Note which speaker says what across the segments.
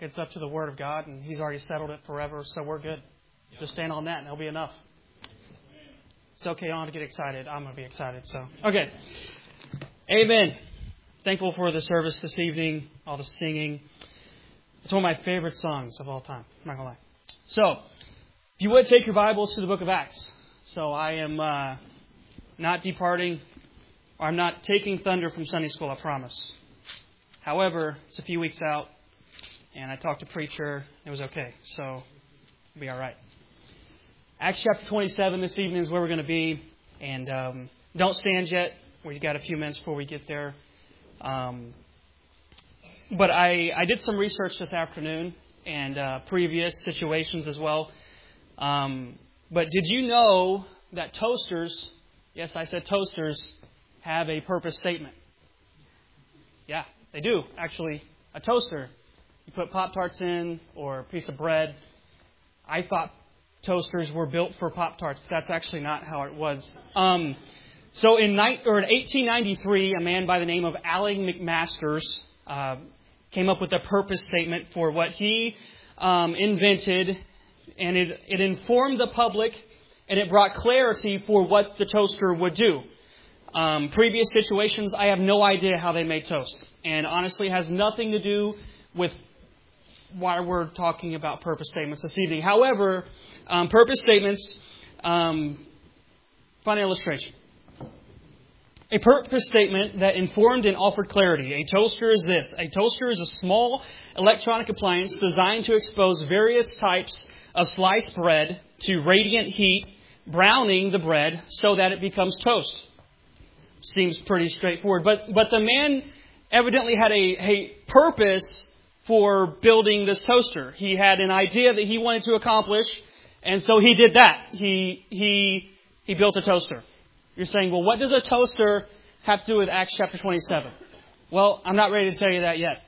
Speaker 1: It's up to the Word of God, and He's already settled it forever, so we're good. Just stand on that, and that'll be enough. It's okay, I don't have to get excited. I'm going to be excited, so. Okay. Amen. Thankful for the service this evening, all the singing. It's one of my favorite songs of all time. I'm not going to lie. So, if you would take your Bibles to the book of Acts. So I am not departing, or I'm not taking thunder from Sunday school, I promise. However, it's a few weeks out, and I talked to preacher. It was okay, so it'll be all right. Acts chapter 27 this evening is where we're going to be, and don't stand yet. We've got a few minutes before we get there. But I did some research this afternoon, and previous situations as well. But did you know that toasters, yes, I said toasters, have a purpose statement? Yeah, they do, actually. A toaster, you put Pop-Tarts in or a piece of bread. I thought toasters were built for Pop-Tarts, but that's actually not how it was. So in 1893, a man by the name of Allen McMasters came up with a purpose statement for what he invented, and it informed the public, and it brought clarity for what the toaster would do. Previous situations, I have no idea how they made toast. And honestly, it has nothing to do with why we're talking about purpose statements this evening. However, purpose statements, fun illustration. A purpose statement that informed and offered clarity. A toaster is this. A toaster is a small electronic appliance designed to expose various types of sliced bread to radiant heat, browning the bread so that it becomes toast. Seems pretty straightforward. But the man evidently had a purpose for building this toaster. He had an idea that he wanted to accomplish, and so he did that. He built a toaster. You're saying, well, what does a toaster have to do with Acts chapter 27? Well, I'm not ready to tell you that yet.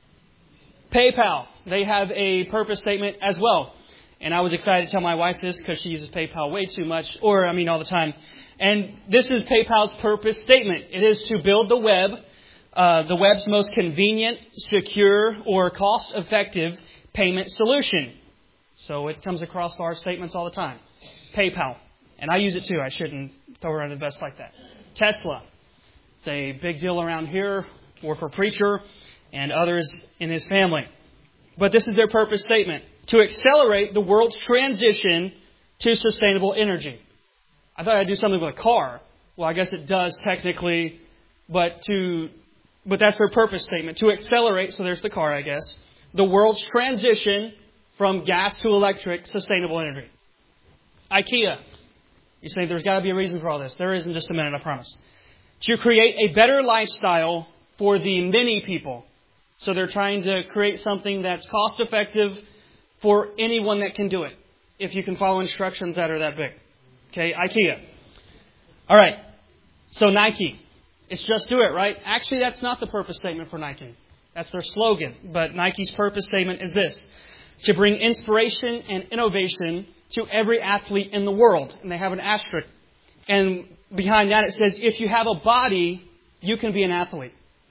Speaker 1: PayPal, they have a purpose statement as well. And I was excited to tell my wife this because she uses PayPal way too much, all the time. And this is PayPal's purpose statement. It is to build the web's most convenient, secure, or cost-effective payment solution. So it comes across our statements all the time. PayPal. And I use it too. I shouldn't throw her under the bus like that. Tesla. It's a big deal around here for preacher and others in his family. But this is their purpose statement. To accelerate the world's transition to sustainable energy. I thought I'd do something with a car. Well, I guess it does technically, but that's their purpose statement. To accelerate, so there's the car, I guess, the world's transition from gas to electric, sustainable energy. IKEA. You say there's got to be a reason for all this. There is in just a minute, I promise. To create a better lifestyle for the many people. So they're trying to create something that's cost effective for anyone that can do it. If you can follow instructions that are that big. Okay, IKEA. All right. So Nike. It's just do it, right? Actually, that's not the purpose statement for Nike. That's their slogan. But Nike's purpose statement is this. To bring inspiration and innovation to every athlete in the world. And they have an asterisk. And behind that it says, if you have a body, you can be an athlete.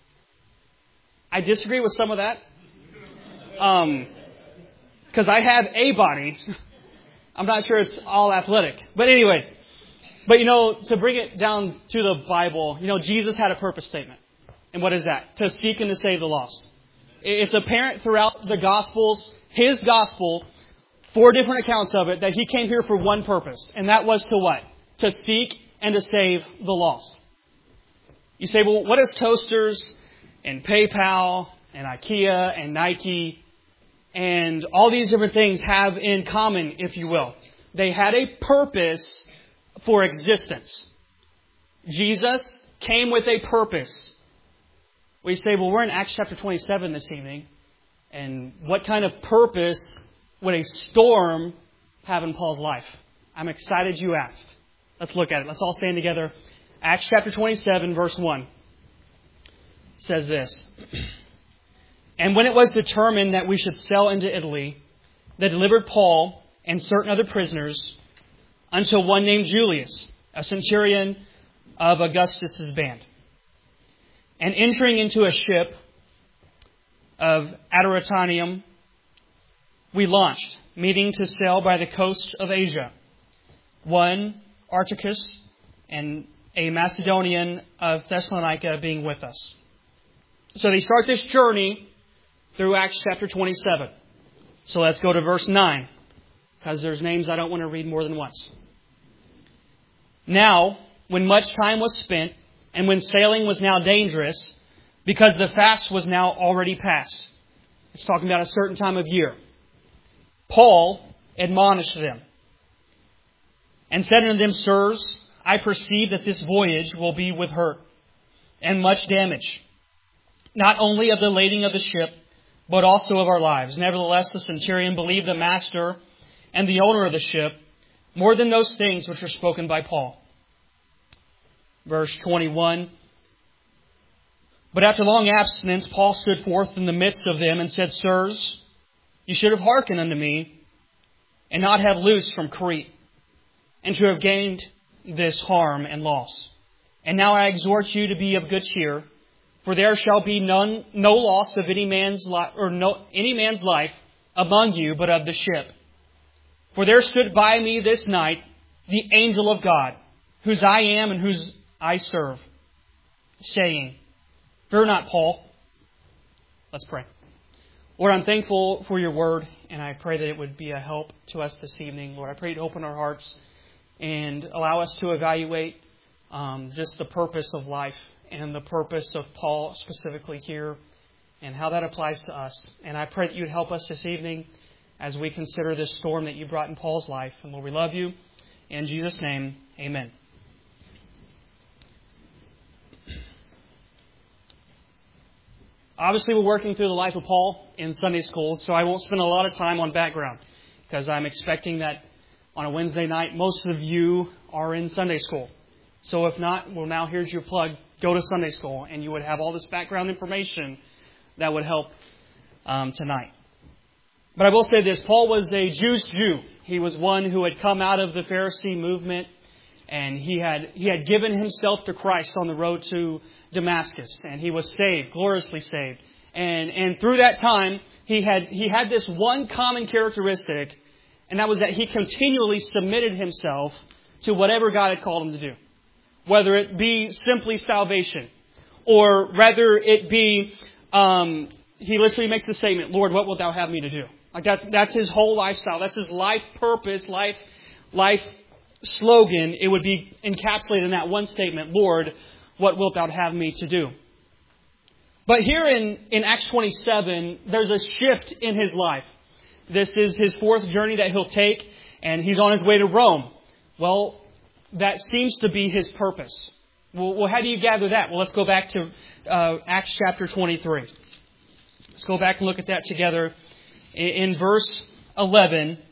Speaker 1: I disagree with some of that. Because I have a body. I'm not sure it's all athletic. But anyway. But to bring it down to the Bible, Jesus had a purpose statement. And what is that? To seek and to save the lost. It's apparent throughout the Gospels, his Gospel, 4 different accounts of it, that he came here for one purpose. And that was to what? To seek and to save the lost. You say, well, what does toasters and PayPal and IKEA and Nike and all these different things have in common, if you will? They had a purpose for existence. Jesus came with a purpose. We say, well, we're in Acts chapter 27 this evening. And what kind of purpose would a storm have in Paul's life? I'm excited you asked. Let's look at it. Let's all stand together. Acts chapter 27, verse 1 says this. And when it was determined that we should sail into Italy, they delivered Paul and certain other prisoners unto one named Julius, a centurion of Augustus' band. And entering into a ship of Adramyttium, we launched, meeting to sail by the coast of Asia. One, Aristarchus, and a Macedonian of Thessalonica being with us. So they start this journey through Acts chapter 27. So let's go to verse 9, because there's names I don't want to read more than once. Now, when much time was spent, and when sailing was now dangerous, because the fast was now already past. It's talking about a certain time of year. Paul admonished them, and said unto them, Sirs, I perceive that this voyage will be with hurt, and much damage, not only of the lading of the ship, but also of our lives. Nevertheless, the centurion believed the master and the owner of the ship more than those things which are spoken by Paul. Verse 21. But after long abstinence, Paul stood forth in the midst of them and said, Sirs, you should have hearkened unto me, and not have loosed from Crete, and to have gained this harm and loss. And now I exhort you to be of good cheer, for there shall be no loss of any man's life among you, but of the ship. For there stood by me this night the angel of God, whose I am and whose I serve, saying, Fear not, Paul. Let's pray. Lord, I'm thankful for your word, and I pray that it would be a help to us this evening. Lord, I pray to open our hearts and allow us to evaluate just the purpose of life and the purpose of Paul specifically here and how that applies to us. And I pray that you'd help us this evening as we consider this storm that you brought in Paul's life. And Lord, we love you. In Jesus' name, amen. Obviously, we're working through the life of Paul in Sunday school, so I won't spend a lot of time on background because I'm expecting that on a Wednesday night, most of you are in Sunday school. So if not, well, now here's your plug. Go to Sunday school, and you would have all this background information that would help tonight. But I will say this. Paul was a Jewish Jew. He was one who had come out of the Pharisee movement, and he had given himself to Christ on the road to Damascus, and he was saved, gloriously saved. And through that time, he had this one common characteristic, and that was that he continually submitted himself to whatever God had called him to do. Whether it be simply salvation, or rather it be, he literally makes the statement, Lord, what wilt thou have me to do? Like that's his whole lifestyle. That's his life purpose, life slogan. It would be encapsulated in that one statement, Lord, what wilt thou have me to do? But here in Acts 27, there's a shift in his life. This is his fourth journey that he'll take, and he's on his way to Rome. Well, that seems to be his purpose. Well, how do you gather that? Well, let's go back to Acts chapter 23. Let's go back and look at that together. In verse 11, it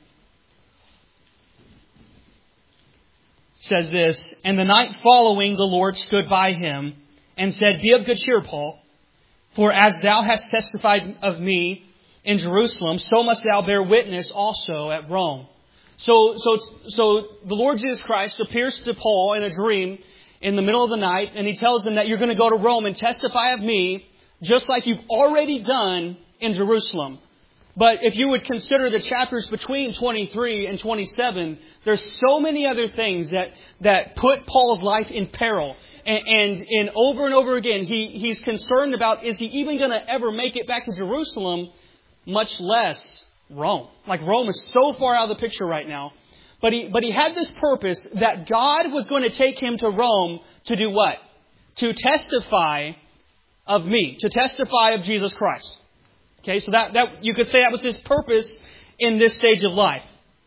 Speaker 1: says this, And the night following the Lord stood by him and said, Be of good cheer, Paul, for as thou hast testified of me in Jerusalem, so must thou bear witness also at Rome. So the Lord Jesus Christ appears to Paul in a dream in the middle of the night, and he tells him that you're going to go to Rome and testify of me, just like you've already done in Jerusalem. But if you would consider the chapters between 23 and 27, there's so many other things that put Paul's life in peril. And over and over again, he's concerned about, is he even going to ever make it back to Jerusalem, much less Rome. Like Rome is so far out of the picture right now. But he had this purpose that God was going to take him to Rome to do what? To testify of me, to testify of Jesus Christ. Okay, so that you could say that was his purpose in this stage of life.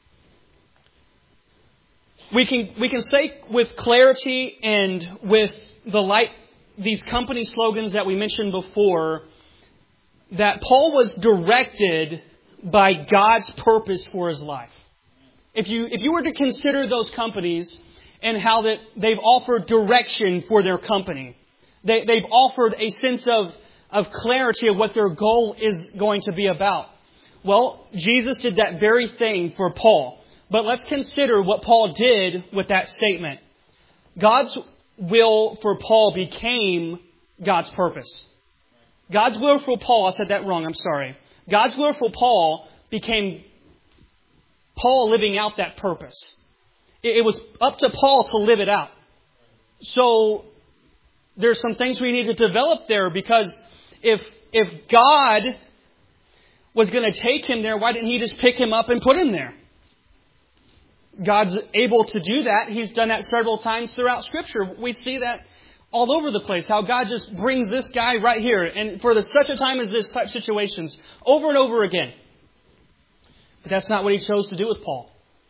Speaker 1: We can say with clarity and with these company slogans that we mentioned before, that Paul was directed by God's purpose for his life. If you were to consider those companies and how that they've offered direction for their company, they've offered a sense of clarity of what their goal is going to be about. Well, Jesus did that very thing for Paul. But let's consider what Paul did with that statement. God's will for Paul became God's purpose. God's will for Paul, I said that wrong, I'm sorry. God's will for Paul became Paul living out that purpose. It was up to Paul to live it out. So there's some things we need to develop there, because if God was going to take him there, why didn't He just pick him up and put him there? God's able to do that. He's done that several times throughout Scripture. We see that all over the place, how God just brings this guy right here, and for such a time as this type of situations, over and over again. But that's not what He chose to do with Paul.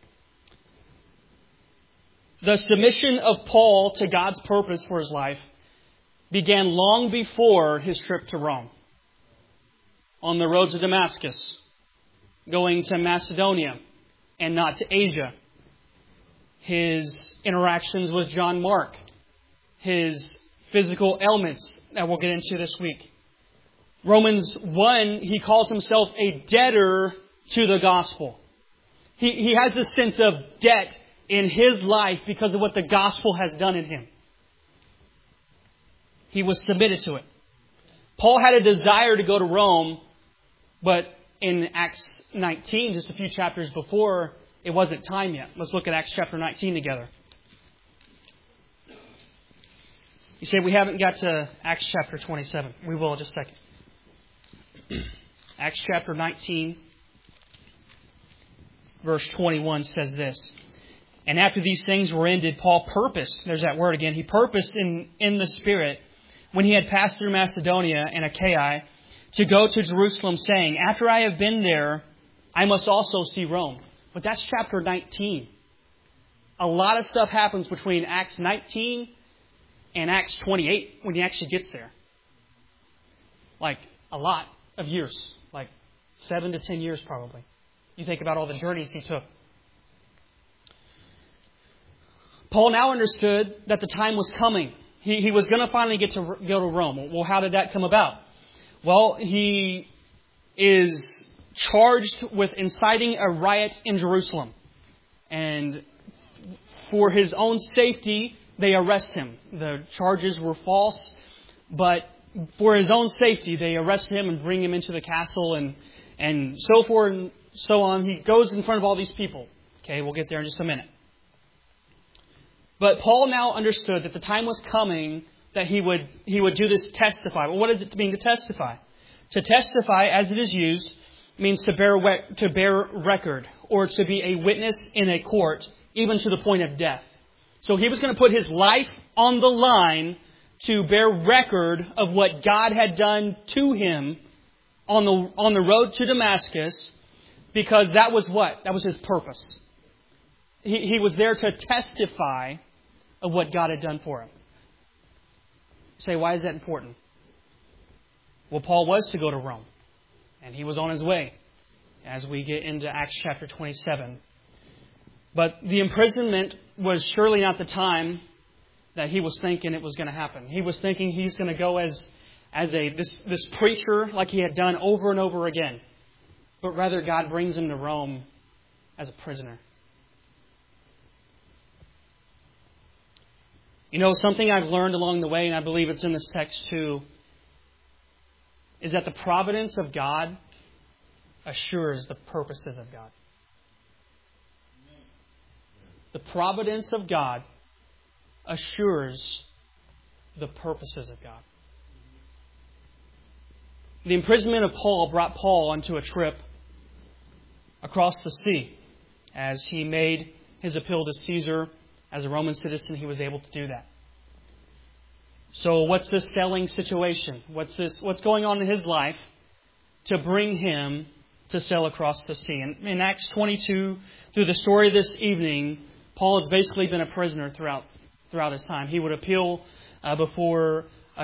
Speaker 1: The submission of Paul to God's purpose for his life began long before his trip to Rome. On the road to Damascus, going to Macedonia and not to Asia. His interactions with John Mark. His physical ailments that we'll get into this week. Romans 1, he calls himself a debtor to the gospel. He has this sense of debt in his life because of what the gospel has done in him. He was submitted to it. Paul had a desire to go to Rome, but in Acts 19, just a few chapters before, it wasn't time yet. Let's look at Acts chapter 19 together. You say we haven't got to Acts chapter 27. We will in just a second. Acts chapter 19, verse 21 says this. And after these things were ended, Paul purposed, there's that word again, he purposed in the Spirit, when he had passed through Macedonia and Achaia, to go to Jerusalem, saying, after I have been there, I must also see Rome. But that's chapter 19. A lot of stuff happens between Acts 19 and Acts 28 when he actually gets there. Like a lot of years. Like 7 to 10 years probably. You think about all the journeys he took. Paul now understood that the time was coming. He was going to finally get to go to Rome. Well, how did that come about? Well, he is charged with inciting a riot in Jerusalem. And for his own safety, they arrest him. The charges were false, but for his own safety, they arrest him and bring him into the castle and so forth and so on. He goes in front of all these people. Okay, we'll get there in just a minute. But Paul now understood that the time was coming that he would do this testify. Well, what does it mean to testify? To testify, as it is used, means to bear record or to be a witness in a court, even to the point of death. So he was going to put his life on the line to bear record of what God had done to him on the road to Damascus, because that was what? That was his purpose. He was there to testify of what God had done for him. You say, why is that important? Well, Paul was to go to Rome, and he was on his way as we get into Acts chapter 27. But the imprisonment was surely not the time that he was thinking it was going to happen. He was thinking he's going to go as this preacher like he had done over and over again. But rather God brings him to Rome as a prisoner. You know, something I've learned along the way, and I believe it's in this text too, is that the providence of God assures the purposes of God. The providence of God assures the purposes of God. The imprisonment of Paul brought Paul onto a trip across the sea. As he made his appeal to Caesar as a Roman citizen, he was able to do that. So what's this selling situation? What's going on in his life to bring him to sail across the sea? And in Acts 22, through the story this evening, Paul has basically been a prisoner throughout his time. He would appeal before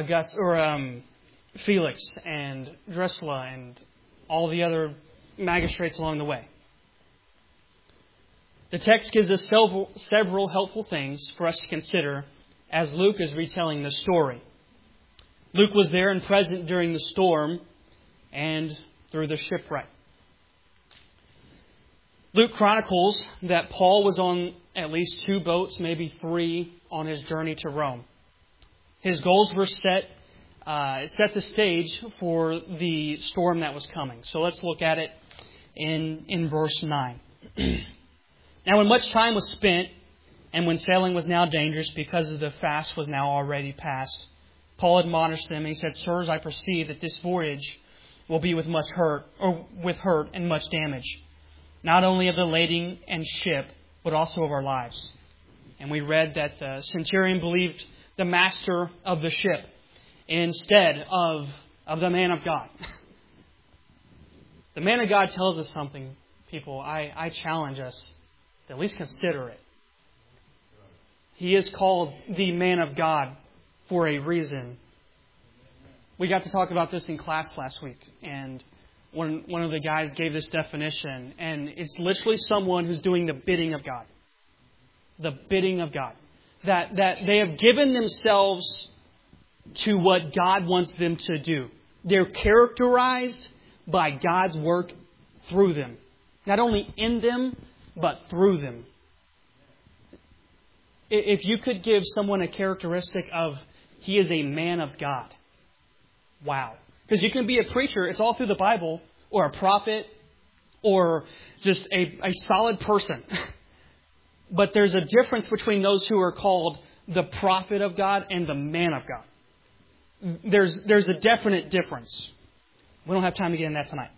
Speaker 1: Felix and Drusilla and all the other magistrates along the way. The text gives us several helpful things for us to consider as Luke is retelling the story. Luke was there and present during the storm and through the shipwreck. Luke chronicles that Paul was on at least 2 boats, maybe 3, on his journey to Rome. His goals were set the stage for the storm that was coming. So let's look at it in verse 9. Now when much time was spent, and when sailing was now dangerous because of the fast was now already past, Paul admonished them, and he said, Sirs, I perceive that this voyage will be with hurt and much damage, not only of the lading and ship, but also of our lives. And we read that the centurion believed the master of the ship instead of the man of God. The man of God tells us something, people. I challenge us to at least consider it. He is called the man of God for a reason. We got to talk about this in class last week, and one of the guys gave this definition, and it's literally someone who's doing the bidding of God. The bidding of God. That they have given themselves to what God wants them to do. They're characterized by God's work through them. Not only in them, but through them. If you could give someone a characteristic of he is a man of God, wow. Because you can be a preacher, it's all through the Bible, or a prophet, or just a solid person. But there's a difference between those who are called the prophet of God and the man of God. There's a definite difference. We don't have time to get into that tonight.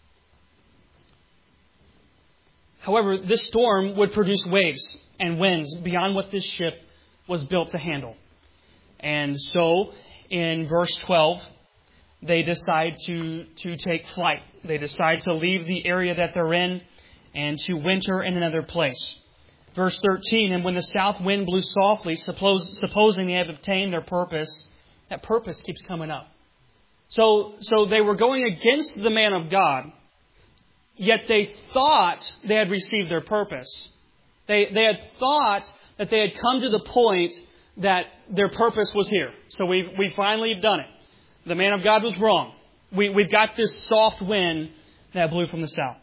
Speaker 1: However, this storm would produce waves and winds beyond what this ship was built to handle. And so, in verse 12, they decide to take flight. They decide to leave the area that they're in and to winter in another place. Verse 13, and when the south wind blew softly, supposing they have obtained their purpose, that purpose keeps coming up. So they were going against the man of God, yet they thought they had received their purpose. They had thought that they had come to the point that their purpose was here. So we finally have done it. The man of God was wrong. We've got this soft wind that blew from the south.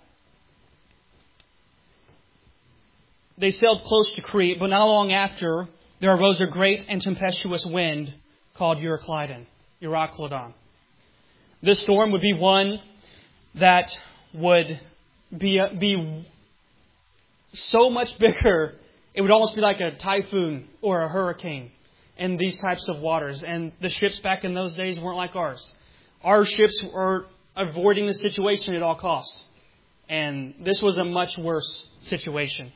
Speaker 1: They sailed close to Crete, but not long after, there arose a great and tempestuous wind called Euroclydon. This storm would be one that would be so much bigger, it would almost be like a typhoon or a hurricane in these types of waters. And the ships back in those days weren't like ours. Our ships were avoiding the situation at all costs. And this was a much worse situation.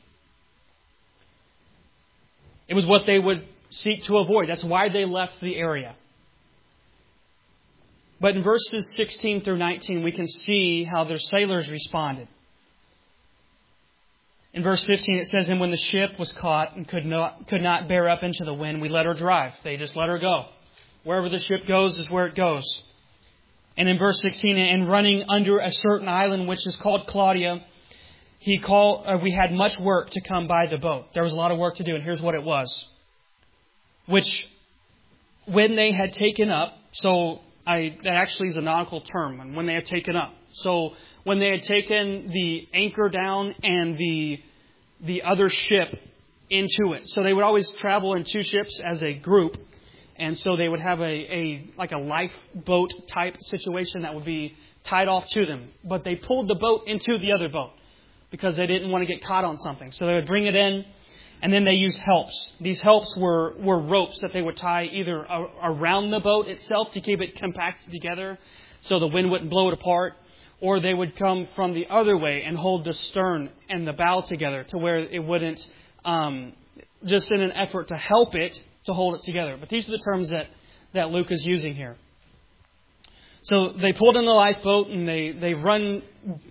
Speaker 1: It was what they would seek to avoid. That's why they left the area. But in verses 16 through 19, we can see how their sailors responded. In verse 15, it says, and when the ship was caught and could not bear up into the wind, we let her drive. They just let her go. Wherever the ship goes is where it goes. And in verse 16, and running under a certain island, which is called Claudia, we had much work to come by the boat. There was a lot of work to do, and here's what it was. Which, when they had taken up, that actually is a nautical term, and when they had taken up. So when they had taken the anchor down and the other ship into it. So they would always travel in two ships as a group. And so they would have a lifeboat type situation that would be tied off to them. But they pulled the boat into the other boat because they didn't want to get caught on something. So they would bring it in, and then they used helps. These helps were ropes that they would tie either around the boat itself to keep it compacted together so the wind wouldn't blow it apart, or they would come from the other way and hold the stern and the bow together to where it wouldn't, just in an effort to help it, to hold it together. But these are the terms that Luke is using here. So they pulled in the lifeboat and they run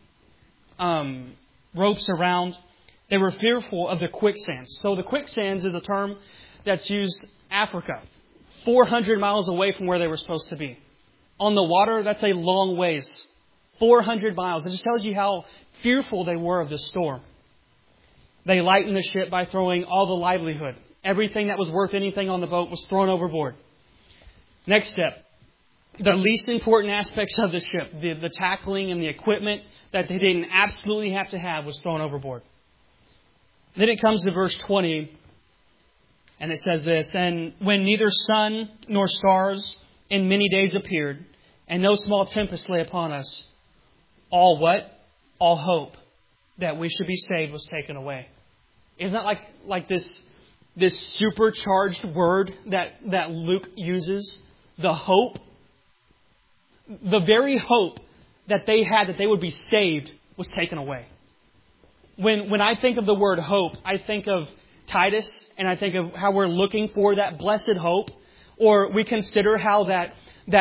Speaker 1: ropes around. They were fearful of the quicksands. So the quicksands is a term that's used Africa, 400 miles away from where they were supposed to be. On the water, that's a long ways, 400 miles. It just tells you how fearful they were of this storm. They lightened the ship by throwing all the livelihood. Everything that was worth anything on the boat was thrown overboard. Next step. The least important aspects of the ship, the tackling and the equipment that they didn't absolutely have to have, was thrown overboard. Then it comes to verse 20, and it says this, and when neither sun nor stars in many days appeared, and no small tempest lay upon us, all what? all hope that we should be saved was taken away. Isn't that like this supercharged word that Luke uses? The hope. The very hope that they had that they would be saved was taken away. When I think of the word hope, I think of Titus, and I think of how we're looking for that blessed hope. Or we consider how that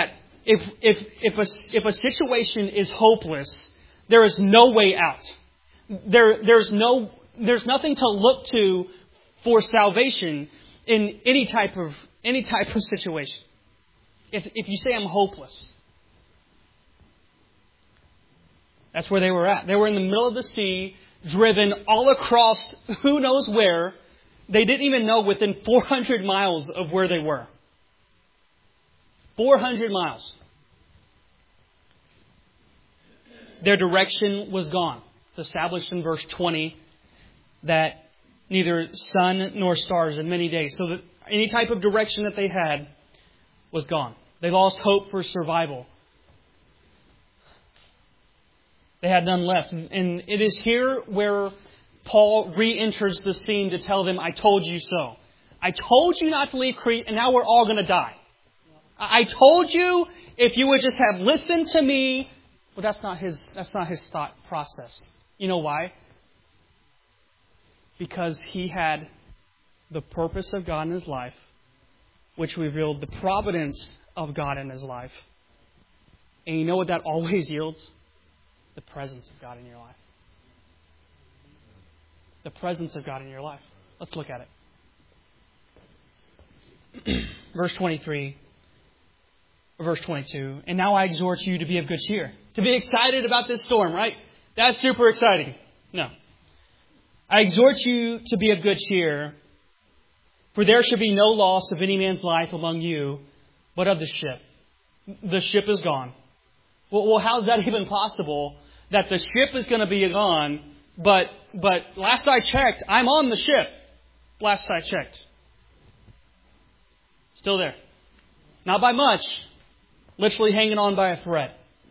Speaker 1: if a situation is hopeless, there is no way out. There's nothing to look to for salvation in any type of situation. If you say I'm hopeless, that's where they were at. They were in the middle of the sea, driven all across who knows where. They didn't even know within 400 miles of where they were. 400 miles. Their direction was gone. It's established in verse 20 that neither sun nor stars in many days. So that any type of direction that they had was gone. They lost hope for survival. They had none left. And it is here where Paul re-enters the scene to tell them, I told you so. I told you not to leave Crete, and now we're all going to die. I told you if you would just have listened to me. But that's not his thought process. You know why? Because he had the purpose of God in his life, which revealed the providence of God in his life. And you know what that always yields? The presence of God in your life. The presence of God in your life. Let's look at it. Verse 23. Verse 22. And now I exhort you to be of good cheer. To be excited about this storm, right? That's super exciting. No. I exhort you to be of good cheer, for there should be no loss of any man's life among you, but of the ship. The ship is gone. Well, how's that even possible? That the ship is going to be gone, but last I checked, I'm on the ship. Last I checked. Still there. Not by much. Literally hanging on by a thread.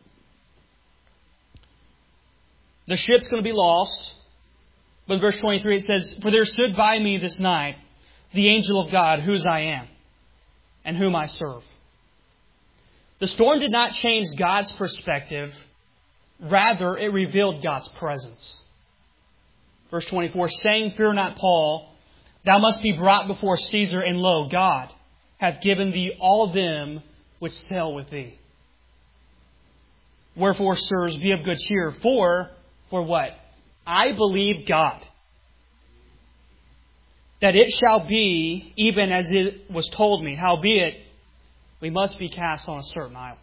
Speaker 1: The ship's going to be lost. But in verse 23 it says, for there stood by me this night the angel of God, whose I am, and whom I serve. The storm did not change God's perspective. Rather, it revealed God's presence. Verse 24, saying, fear not, Paul, thou must be brought before Caesar, and lo, God hath given thee all them which sail with thee. Wherefore, sirs, be of good cheer. For what? I believe God, that it shall be even as it was told me. Howbeit, we must be cast on a certain island.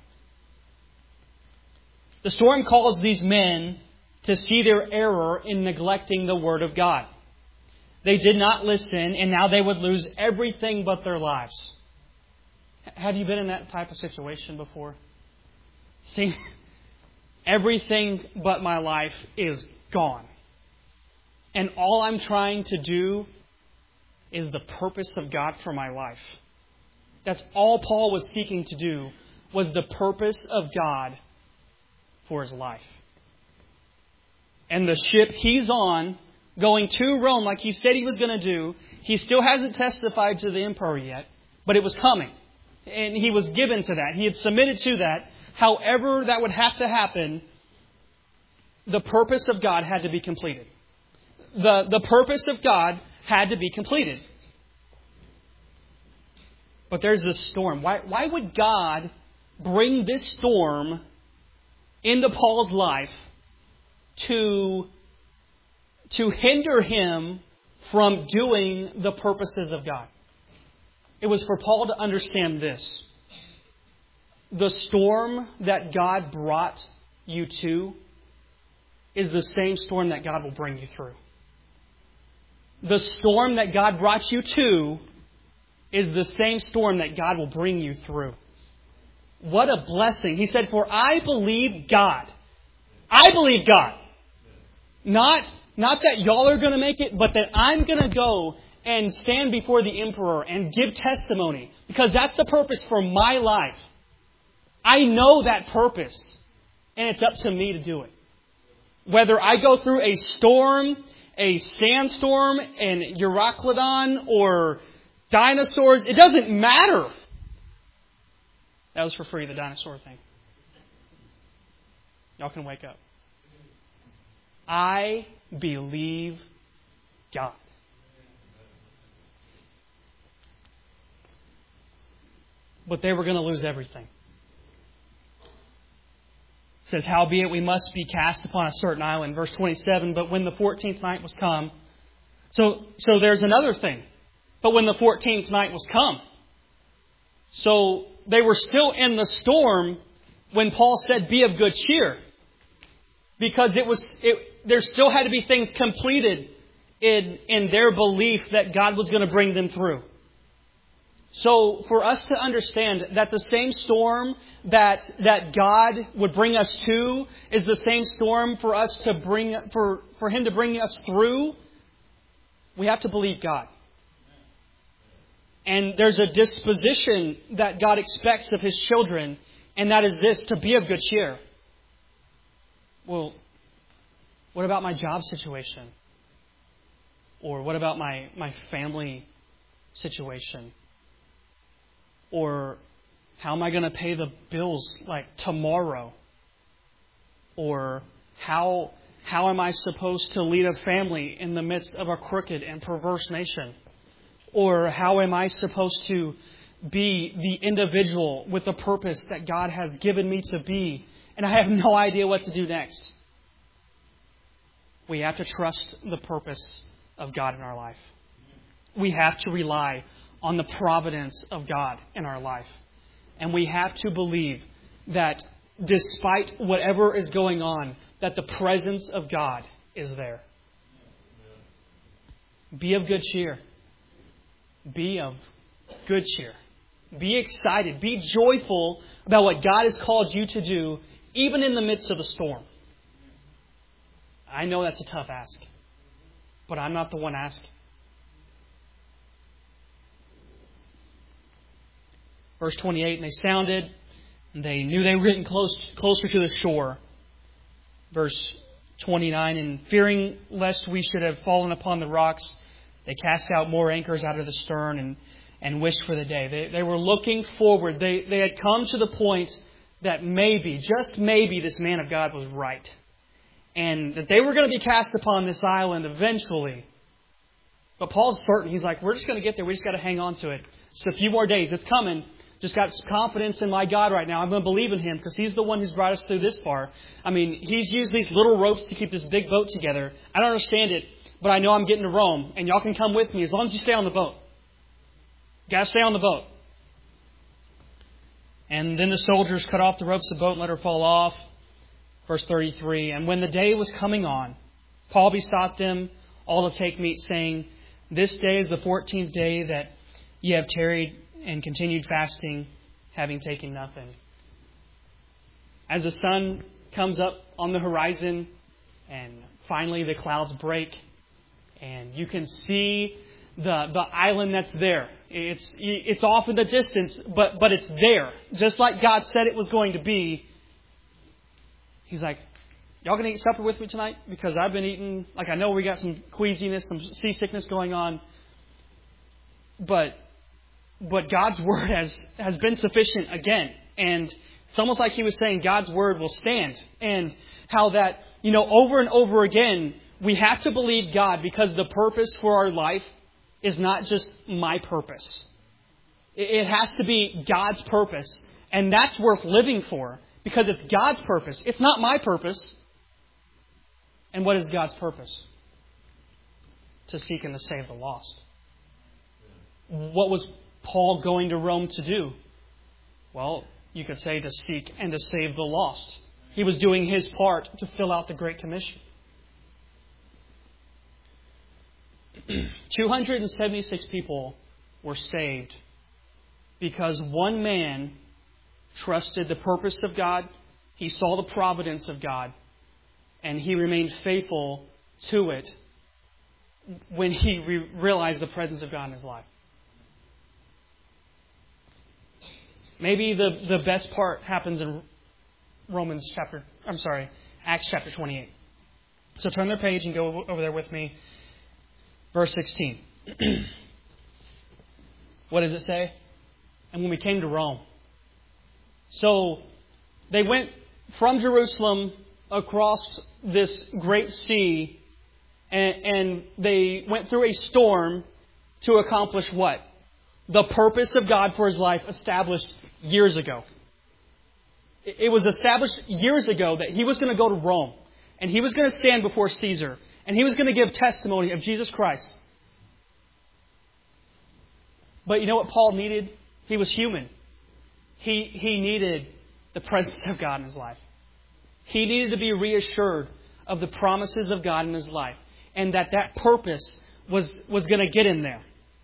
Speaker 1: The storm calls these men to see their error in neglecting the Word of God. They did not listen, and now they would lose everything but their lives. Have you been in that type of situation before? See, everything but my life is gone. And all I'm trying to do is the purpose of God for my life. That's all Paul was seeking to do, was the purpose of God for his life. And the ship he's on, going to Rome like he said he was going to do, he still hasn't testified to the emperor yet, but it was coming. And he was given to that. He had submitted to that. However that would have to happen, the purpose of God had to be completed. The purpose of God had to be completed. But there's this storm. Why would God bring this storm into Paul's life to hinder him from doing the purposes of God? It was for Paul to understand this. The storm that God brought you to is the same storm that God will bring you through. The storm that God brought you to is the same storm that God will bring you through. What a blessing. He said, for I believe God. I believe God. Not that y'all are going to make it, but that I'm going to go and stand before the emperor and give testimony. Because that's the purpose for my life. I know that purpose. And it's up to me to do it. Whether I go through a storm, a sandstorm, and Euroclydon, or dinosaurs, it doesn't matter. That was for free, the dinosaur thing. Y'all can wake up. I believe God. But they were going to lose everything. It says, howbeit we must be cast upon a certain island. Verse 27, but when the 14th night was come. So there's another thing. But when the 14th night was come. So they were still in the storm when Paul said, be of good cheer. Because there still had to be things completed in their belief that God was going to bring them through. So for us to understand that the same storm that God would bring us to is the same storm for us to for Him to bring us through, we have to believe God. And there's a disposition that God expects of His children, and that is this, to be of good cheer. Well, what about my job situation? Or what about my family situation? Or how am I going to pay the bills like tomorrow? Or how am I supposed to lead a family in the midst of a crooked and perverse nation? Or how am I supposed to be the individual with the purpose that God has given me to be, and I have no idea what to do next? We have to trust the purpose of God in our life. We have to rely on the providence of God in our life. And we have to believe that despite whatever is going on, that the presence of God is there. Be of good cheer. Be of good cheer. Be excited. Be joyful about what God has called you to do, even in the midst of a storm. I know that's a tough ask, but I'm not the one asking. Verse 28, and they sounded, and they knew they were getting closer to the shore. Verse 29, and fearing lest we should have fallen upon the rocks, they cast out more anchors out of the stern and wished for the day. They were looking forward. They had come to the point that maybe, just maybe, this man of God was right. And that they were going to be cast upon this island eventually. But Paul's certain. He's like, we're just going to get there. We just got to hang on to it. Just a few more days. It's coming. Just got confidence in my God right now. I'm going to believe in Him because He's the one who's brought us through this far. I mean, He's used these little ropes to keep this big boat together. I don't understand it, but I know I'm getting to Rome. And y'all can come with me as long as you stay on the boat. You got to stay on the boat. And then the soldiers cut off the ropes of the boat and let her fall off. Verse 33, and when the day was coming on, Paul besought them all to take meat, saying, this day is the 14th day that ye have tarried and continued fasting, having taken nothing. As the sun comes up on the horizon, and finally the clouds break, and you can see the island that's there. It's off in the distance, but it's there. Just like God said it was going to be. He's like, y'all going to eat supper with me tonight? Because I've been eating, like I know we got some queasiness, some seasickness going on. But God's word has been sufficient again. And it's almost like he was saying God's word will stand. And how that, over and over again, we have to believe God because the purpose for our life is not just my purpose. It has to be God's purpose. And that's worth living for. Because it's God's purpose. It's not my purpose. And what is God's purpose? To seek and to save the lost. What was Paul going to Rome to do? Well, you could say to seek and to save the lost. He was doing his part to fill out the Great Commission. 276 people were saved because one man trusted the purpose of God. He saw the providence of God. And he remained faithful to it when he realized the presence of God in his life. Maybe the best part happens in Acts chapter 28. So turn their page and go over there with me. Verse 16. What does it say? And when we came to Rome. So they went from Jerusalem across this great sea, and they went through a storm to accomplish what? The purpose of God for His life established years ago. It was established years ago that He was going to go to Rome, and He was going to stand before Caesar, and He was going to give testimony of Jesus Christ. But you know what Paul needed? He was human. He needed the presence of God in his life. He needed to be reassured of the promises of God in his life, and that purpose was going to get him there.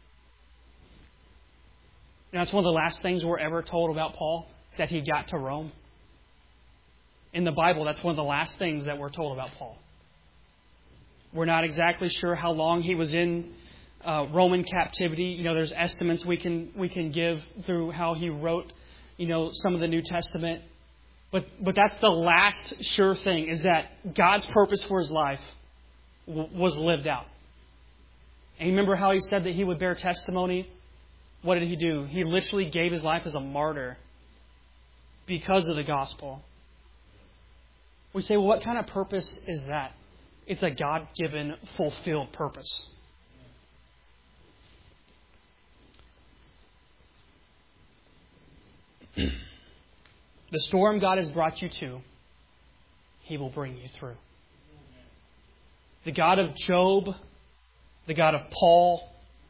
Speaker 1: And that's one of the last things we're ever told about Paul, that he got to Rome. In the Bible, that's one of the last things that we're told about Paul. We're not exactly sure how long he was in Roman captivity. You know, there's estimates we can give through how he wrote, some of the New Testament. But that's the last sure thing, is that God's purpose for his life was lived out. And you remember how he said that he would bear testimony? What did he do? He literally gave his life as a martyr because of the gospel. We say, well, what kind of purpose is that? It's a God-given, fulfilled purpose. The storm God has brought you to, He will bring you through. The God of Job, the God of Paul,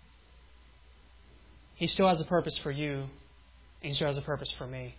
Speaker 1: He still has a purpose for you, and He still has a purpose for me.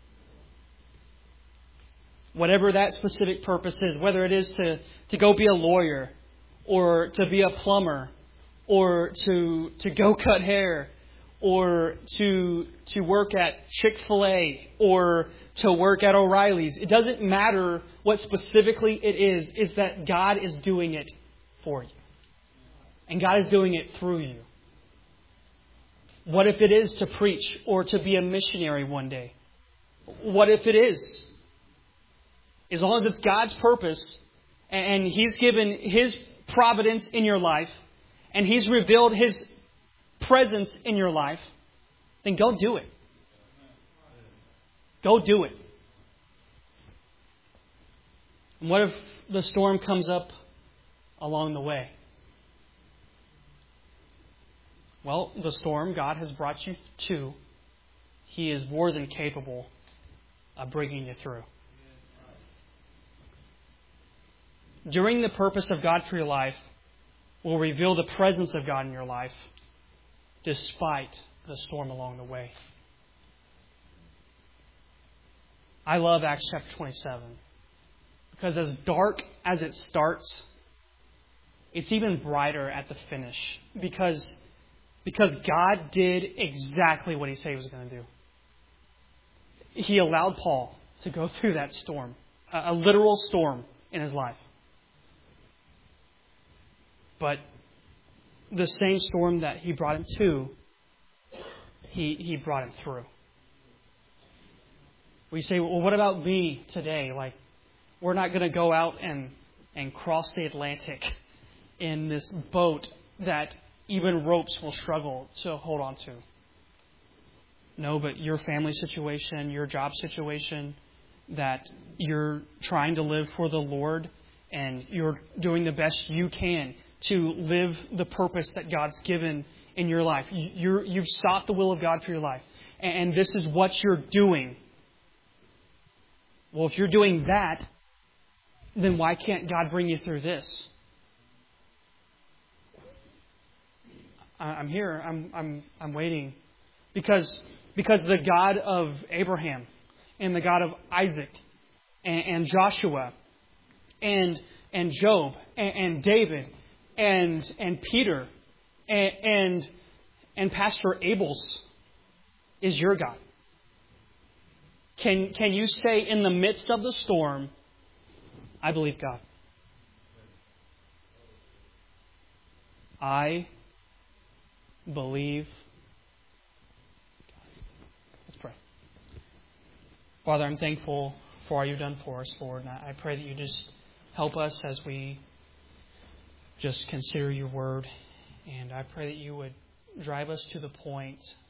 Speaker 1: Whatever that specific purpose is, whether it is to go be a lawyer, or to be a plumber, or to go cut hair, or to work at Chick-fil-A, or to work at O'Reilly's. It doesn't matter what specifically it is that God is doing it for you. And God is doing it through you. What if it is to preach or to be a missionary one day? What if it is? As long as it's God's purpose, and He's given His providence in your life, and He's revealed His presence in your life, then go do it. Go do it. And what if the storm comes up along the way? Well, the storm God has brought you to, He is more than capable of bringing you through. During the purpose of God for your life will reveal the presence of God in your life, despite the storm along the way. I love Acts chapter 27. Because as dark as it starts, it's even brighter at the finish. Because God did exactly what He said He was going to do. He allowed Paul to go through that storm, a literal storm in his life. But the same storm that He brought him to, He brought him through. We say, well, what about me today? Like, we're not going to go out and cross the Atlantic in this boat that even ropes will struggle to hold on to. No, but your family situation, your job situation, that you're trying to live for the Lord, and you're doing the best you can to live the purpose that God's given in your life. You've sought the will of God for your life. And this is what you're doing. Well, if you're doing that, then why can't God bring you through this? I'm here. I'm waiting. Because the God of Abraham and the God of Isaac and Joshua and Job and David and Peter and Pastor Abel's is your God. Can you say in the midst of the storm, I believe God? I believe God. Let's pray. Father, I'm thankful for all you've done for us, Lord. And I pray that you just help us as we just consider your word. And I pray that you would drive us to the point